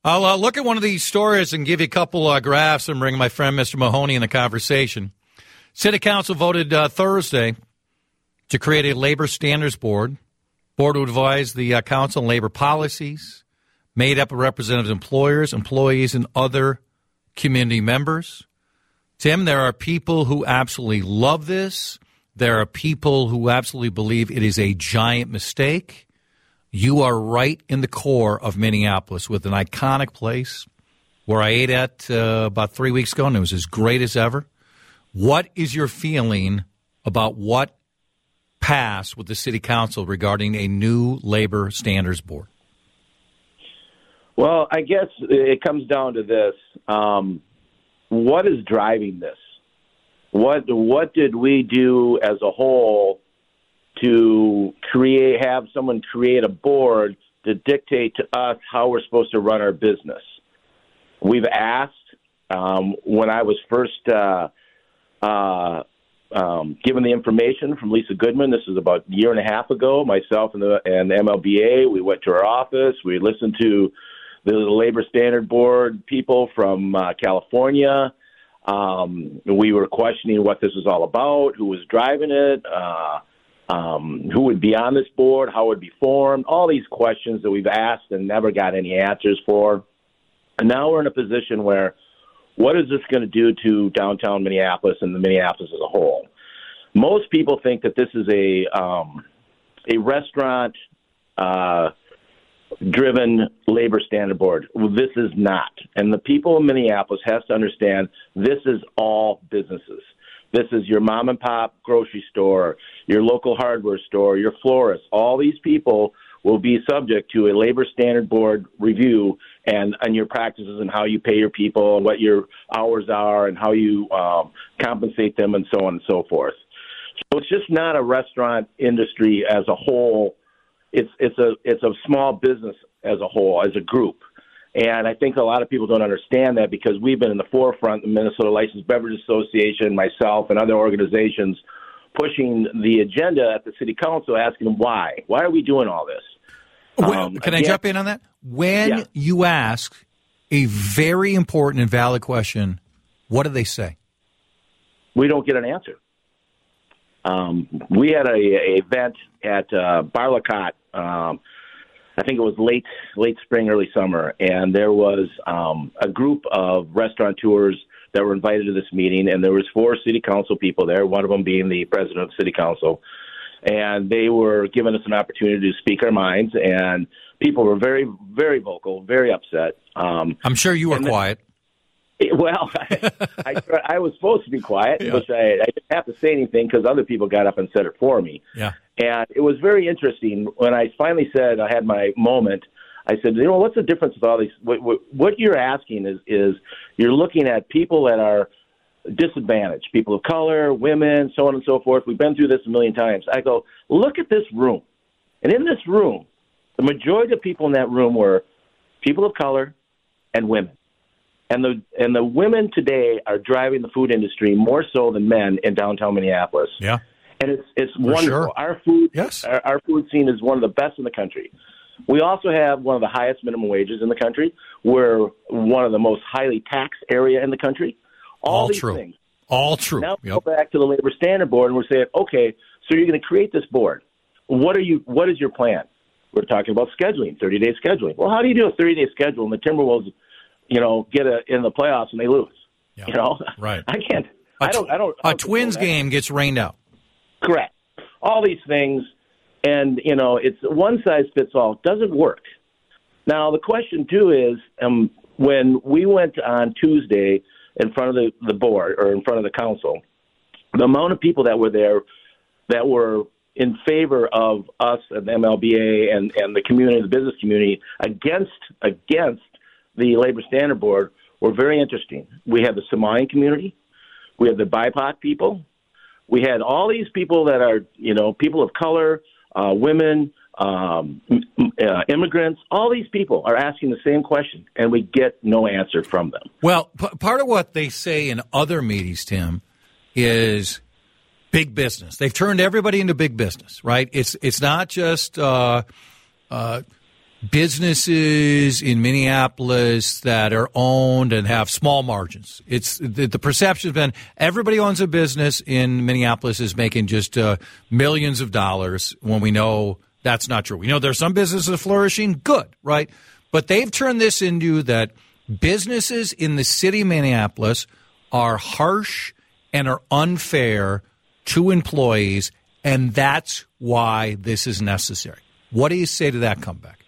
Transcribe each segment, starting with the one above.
I'll look at one of these stories and give you a couple graphs and bring my friend Mr. Mahoney in the conversation. City Council voted Thursday to create a labor standards board. Board would advise the council on labor policies, made up of representatives, employers, employees, and other community members. Tim, there are people who absolutely love this. There are people who absolutely believe it is a giant mistake. You are right in the core of Minneapolis with an iconic place where I ate at about 3 weeks ago, and it was as great as ever. What is your feeling about what passed with the city council regarding a new labor standards board? Well, I guess it comes down to this. What is driving this? What did we do as a whole to have someone create a board to dictate to us how we're supposed to run our business? We've asked, when I was first given the information from Lisa Goodman, this was about a year and a half ago, myself and the MLBA, we went to her office, we listened to the Labor Standard Board people from California. We were questioning what this was all about, who was driving it, who would be on this board, how it would be formed, all these questions that we've asked and never got any answers for. And now we're in a position where what is this going to do to downtown Minneapolis and the Minneapolis as a whole? Most people think that this is a restaurant driven labor standard board. Well, this is not. And the people in Minneapolis have to understand this is all businesses. This is your mom and pop grocery store, your local hardware store, your florist. All these people will be subject to a labor standard board review and your practices and how you pay your people and what your hours are and how you compensate them and so on and so forth. So it's just not a restaurant industry as a whole. It's a small business as a whole, as a group. And I think a lot of people don't understand that because we've been in the forefront, the Minnesota Licensed Beverage Association, myself, and other organizations pushing the agenda at the city council, asking them why. Why are we doing all this? Can I jump in on that? When you ask a very important and valid question, what do they say? We don't get an answer. We had a event at Barlacott, I think it was late spring, early summer, and there was a group of restaurateurs that were invited to this meeting, and there was 4 city council people there, one of them being the president of the city council, and they were giving us an opportunity to speak our minds, and people were very, very vocal, very upset. I'm sure you were quiet. Well, I was supposed to be quiet, which I didn't have to say anything because other people got up and said it for me. Yeah. And it was very interesting. When I finally said I had my moment, I said, what's the difference with all these? What you're asking is you're looking at people that are disadvantaged, people of color, women, so on and so forth. We've been through this a million times. I go, look at this room. And in this room, the majority of people in that room were people of color and women. And the women today are driving the food industry more so than men in downtown Minneapolis. Yeah. And it's wonderful. Sure. Our food scene is one of the best in the country. We also have one of the highest minimum wages in the country. We're one of the most highly taxed area in the country. All these true. things. All true. Now we go back to the Labor Standard Board and we're saying, okay, so you're going to create this board. What is your plan? We're talking about scheduling, 30-day scheduling. Well, how do you do a 30-day schedule and the Timberwolves, get in the playoffs and they lose? Yeah. Right. I can't. A Twins game gets rained out. Correct. All these things, and, it's one size fits all. It doesn't work. Now, the question, too, is when we went on Tuesday in front of the board or in front of the council, the amount of people that were there that were in favor of us and the MLBA and the community, the business community, against the Labor Standard Board were very interesting. We had the Samoan community. We had the BIPOC people. We had all these people that are, people of color, women, immigrants. All these people are asking the same question, and we get no answer from them. Well, part of what they say in other meetings, Tim, is big business. They've turned everybody into big business, right? It's not just businesses in Minneapolis that are owned and have small margins. It's the perception has been everybody owns a business in Minneapolis is making just millions of dollars when we know that's not true. We know there's some businesses flourishing, good, right? But they've turned this into that businesses in the city of Minneapolis are harsh and are unfair to employees, and that's why this is necessary. What do you say to that comeback?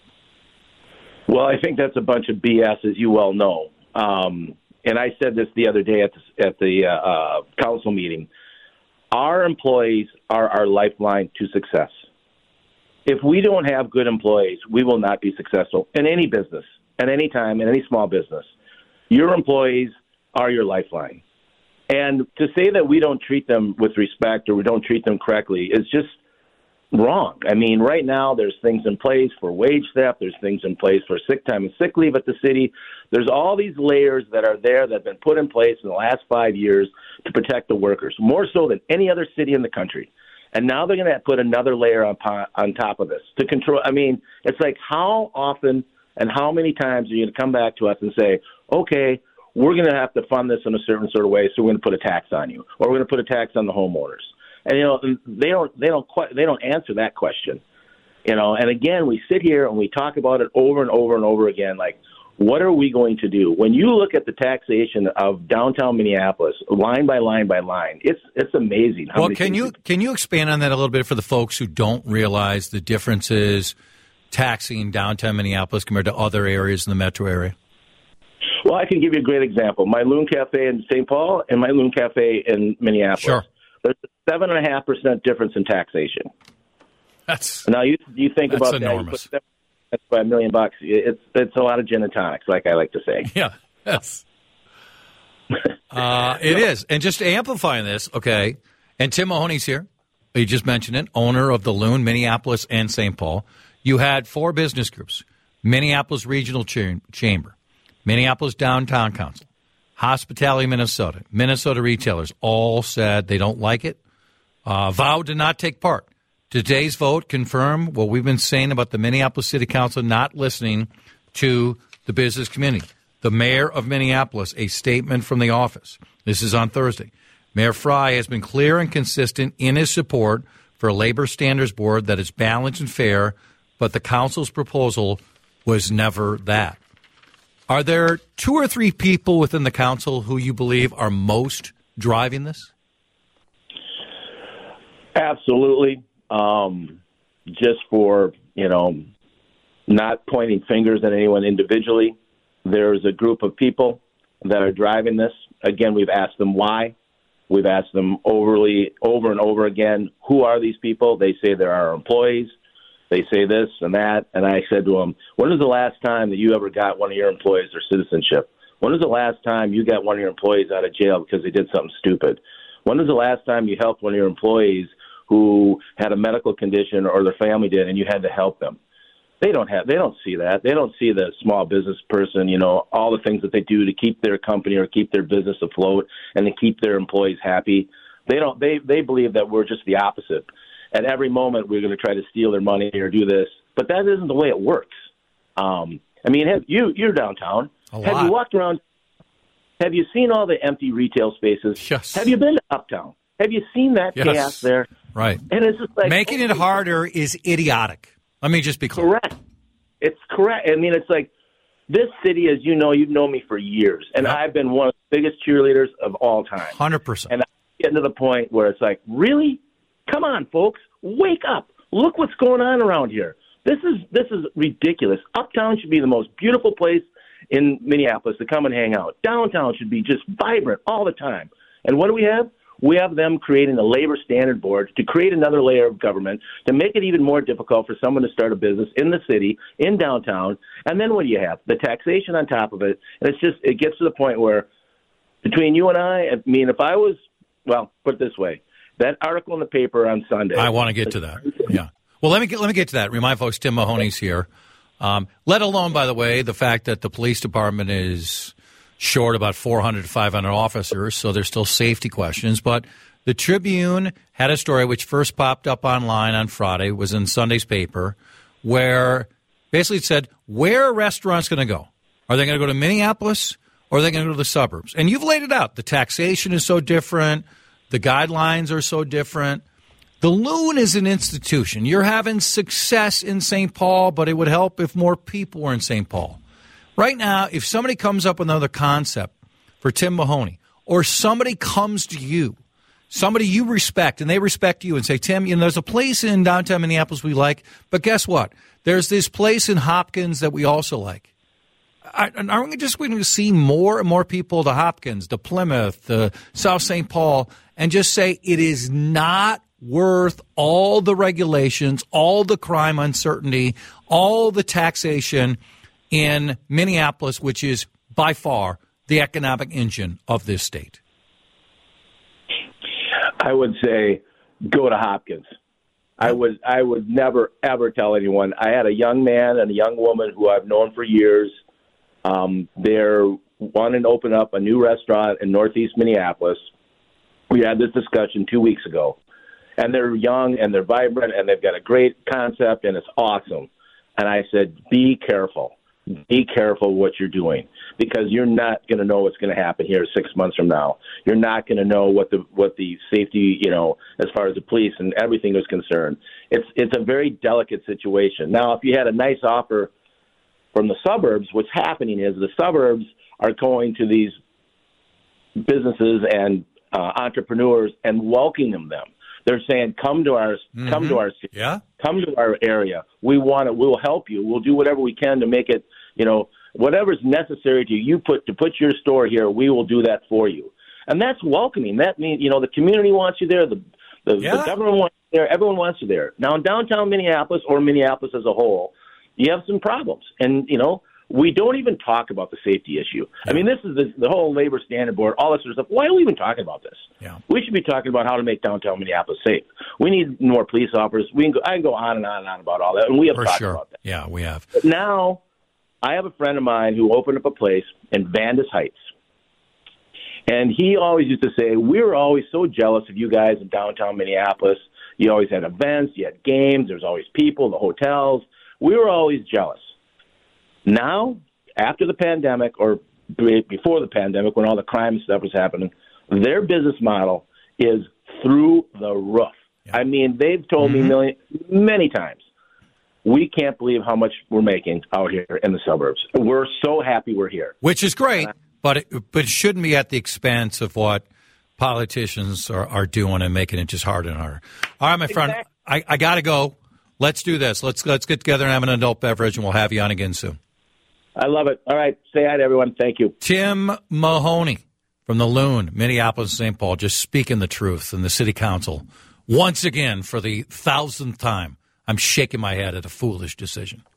Well, I think that's a bunch of BS, as you well know. And I said this the other day at the council meeting. Our employees are our lifeline to success. If we don't have good employees, we will not be successful in any business, at any time, in any small business. Your employees are your lifeline. And to say that we don't treat them with respect or we don't treat them correctly is just wrong. I mean, right now there's things in place for wage theft. There's things in place for sick time and sick leave at the city. There's all these layers that are there that have been put in place in the last 5 years to protect the workers, more so than any other city in the country. And now they're going to put another layer on top of this to control. I mean, it's like how often and how many times are you going to come back to us and say, okay, we're going to have to fund this in a certain sort of way, so we're going to put a tax on you, or we're going to put a tax on the homeowners. And they don't answer that question, And again, we sit here and we talk about it over and over and over again. Like, what are we going to do when you look at the taxation of downtown Minneapolis, line by line by line? It's amazing. Well, can you expand on that a little bit for the folks who don't realize the differences taxing downtown Minneapolis compared to other areas in the metro area? Well, I can give you a great example. My Loon Cafe in St. Paul and my Loon Cafe in Minneapolis. Sure. There's a 7.5% difference in taxation. Now you think about enormous. That. That's by $1 million. It's a lot of gin and tonics, like I like to say. Yeah. Yes. It is. And just amplifying this, okay. And Tim Mahoney's here. You just mentioned it. Owner of the Loon, Minneapolis, and St. Paul. You had 4 business groups: Minneapolis Regional Chamber, Minneapolis Downtown Council, Hospitality Minnesota, Minnesota retailers all said they don't like it, vowed to not take part. Today's vote confirmed what we've been saying about the Minneapolis City Council not listening to the business community. The mayor of Minneapolis, a statement from the office. This is on Thursday. Mayor Fry has been clear and consistent in his support for a labor standards board that is balanced and fair, but the council's proposal was never that. Are there 2 or 3 people within the council who you believe are most driving this? Absolutely. Just for, not pointing fingers at anyone individually, there's a group of people that are driving this. Again, we've asked them why. We've asked them over and over again, who are these people? They say they're our employees. They say this and that. And I said to them, when was the last time that you ever got one of your employees their citizenship? When was the last time you got one of your employees out of jail because they did something stupid? When was the last time you helped one of your employees who had a medical condition or their family did and you had to help them? They don't see that. They don't see the small business person, all the things that they do to keep their company or keep their business afloat and to keep their employees happy. They believe that we're just the opposite. At every moment, we're going to try to steal their money or do this. But that isn't the way it works. You're downtown. Have you walked around? Have you seen all the empty retail spaces? Yes. Have you been to Uptown? Have you seen that chaos there? Right. And it's just like making it harder is idiotic. Let me just be clear. Correct. It's correct. It's like this city, as you know, you've known me for years, and I've been one of the biggest cheerleaders of all time. 100%. And I'm getting to the point where it's like, really? Come on, folks, wake up! Look what's going on around here. This is ridiculous. Uptown should be the most beautiful place in Minneapolis to come and hang out. Downtown should be just vibrant all the time. And what do we have? We have them creating a labor standard board to create another layer of government to make it even more difficult for someone to start a business in the city, in downtown. And then what do you have? The taxation on top of it. And it gets to the point where between you and if I was, put it this way, that article in the paper on Sunday. I want to get to that. Yeah. Well, let me get to that. Remind folks, Tim Mahoney's here. Let alone, by the way, the fact that the police department is short about 400 to 500 officers, so there's still safety questions. But the Tribune had a story which first popped up online on Friday, was in Sunday's paper, where Basically, it said, where are restaurants going to go? Are they going to go to Minneapolis or are they going to go to the suburbs? And you've laid it out. The taxation is so different. The guidelines are so different. The Loon is an institution. You're having success in St. Paul, but it would help if more people were in St. Paul. Right now, if somebody comes up with another concept for Tim Mahoney, or somebody comes to you, somebody you respect, and they respect you and say, Tim, there's a place in downtown Minneapolis we like, but guess what? There's this place in Hopkins that we also like. Aren't we just going to see more and more people to Hopkins, to Plymouth, to South St. Paul, and just say it is not worth all the regulations, all the crime uncertainty, all the taxation in Minneapolis, which is by far the economic engine of this state? I would say go to Hopkins. I would never, ever tell anyone. I had a young man and a young woman who I've known for years. They're wanting to open up a new restaurant in Northeast Minneapolis. We had this discussion 2 weeks ago. And they're young and they're vibrant and they've got a great concept and it's awesome. And I said, be careful. Be careful what you're doing, because you're not going to know what's going to happen here 6 months from now. You're not going to know what the safety, as far as the police and everything is concerned. It's a very delicate situation. Now, if you had a nice offer from the suburbs, what's happening is the suburbs are going to these businesses and entrepreneurs and welcoming them. They're saying, come to our city, come to our area. We'll help you. We'll do whatever we can to make it, whatever's necessary to put your store here. We will do that for you. And that's welcoming. That means, the community wants you there. The government wants you there. Everyone wants you there. Now in downtown Minneapolis, or Minneapolis as a whole, you have some problems. And, we don't even talk about the safety issue. Yeah. I mean, this is the whole labor standard board, all this sort of stuff. Why are we even talking about this? Yeah. We should be talking about how to make downtown Minneapolis safe. We need more police officers. I can go on and on and on about all that, and we have talked about that. Yeah, we have. But now, I have a friend of mine who opened up a place in Vandus Heights. And he always used to say, we were always so jealous of you guys in downtown Minneapolis. You always had events, you had games, there's always people, the hotels. We were always jealous. Now, after the pandemic, or before the pandemic, when all the crime stuff was happening, their business model is through the roof. Yeah. I mean, they've told me many times, we can't believe how much we're making out here in the suburbs. We're so happy we're here. Which is great, but it shouldn't be at the expense of what politicians are doing and making it just harder and harder. All right, my friend, I got to go. Let's do this. Let's get together and have an adult beverage, and we'll have you on again soon. I love it. All right. Say hi to everyone. Thank you. Tim Mahoney from the Loon, Minneapolis, St. Paul, just speaking the truth in the city council. Once again, for the 1,000th time, I'm shaking my head at a foolish decision.